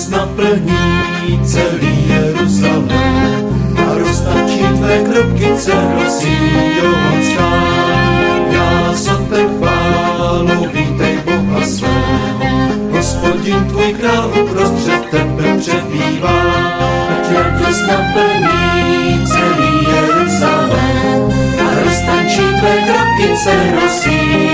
radost naplní celý Jeruzalém a roztačí tvé kroky dcero Sionská. Já sotem chválu, vítej Boha svého, Hospodin tvůj král uprostřed tebe přebývá. Ať radost naplní celý Jeruzalém a roztačí tvé kroky dcero Sionská.